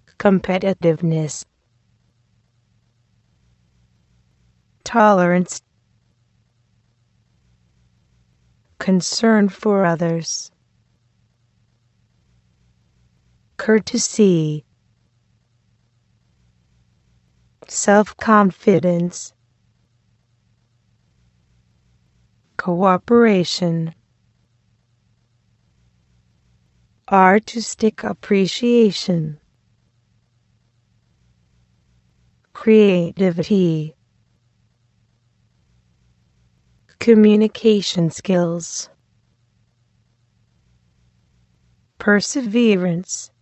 competitiveness, tolerance, concern for others, courtesy, self-confidence, cooperation, artistic appreciation, creativity, communication skills, perseverance,